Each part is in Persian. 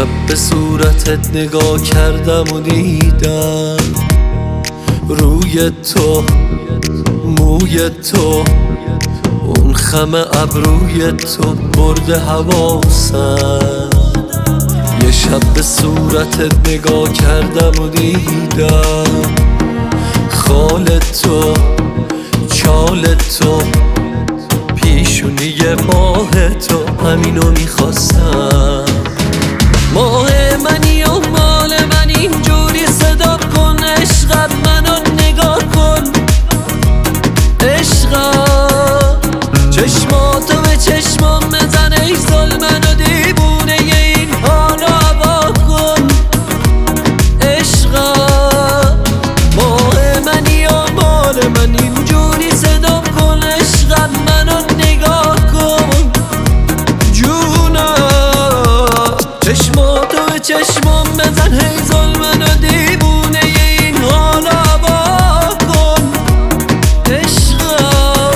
شب به صورتت نگاه کردم و دیدم روی تو، موی تو، اون خم ابروی تو برده حواسم. یه شب به صورتت نگاه کردم و دیدم خال تو، چال تو، پیشونی ماه تو، همینو میخواستم. ماه منی و مال من اینجوری صدا کن، عشقت منو نگاه کن، عشقم چشماتو به چشمام بزن، ای ظلمن و دیوونه این حالو هوا کن، عشقم ماه منی و مال من اینجوری صدا کن، عشقت منو نگاه کن، جونم چشماتو به چشمام بزن، ای ظلمن و دیوونه این حالو هوا کن، عشقم.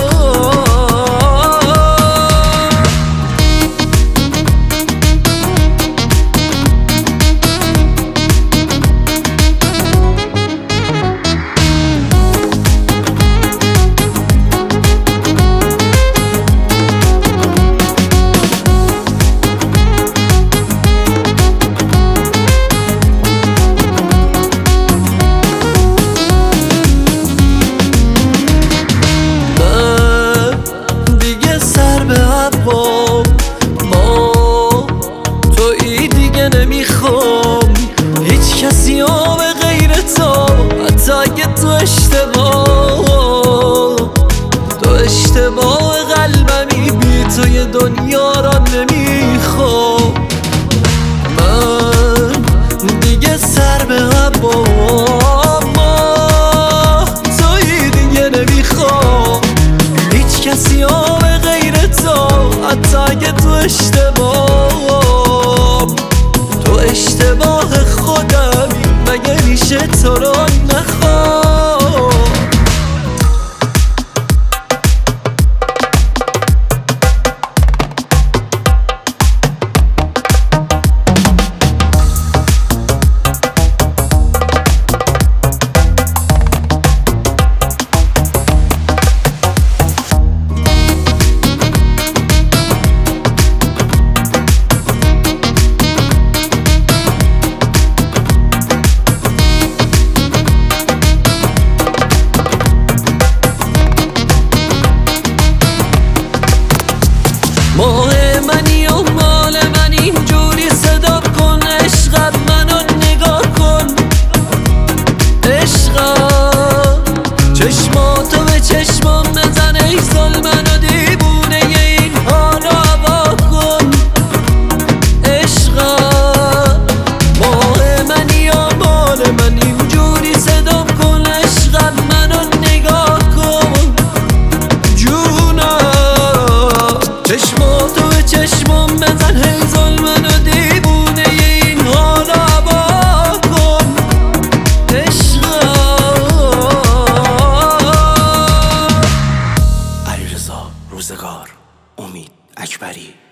نمیخوام هیچ کسی ها به غیر تو، حتی اگه تو اشتباه قلبمی، بی تو یه دنیا را نمیخوام. من دیگه سر به هوام، توی دیگه نمیخوام هیچ کسی ها به غیر تو، حتی اگه تو اشتباه خودمی، مگه میشه تو رو نخوام. ماه منی و مال من اینجوری صدا کن، عشقت منو نگاه کن، عشقم چشماتو به چشمام بزن، ای ظلمن و دیوونه این حالو هوا کن، عشقم ماه منی و مال من اینجوری صدا کن، عشقت منو نگاه کن، جونم چشماتو به چشمام بزن، هی ظلمن و دیوونه این حالو هوا کن، عشقم. علیرضا روزگار، امید اکبری.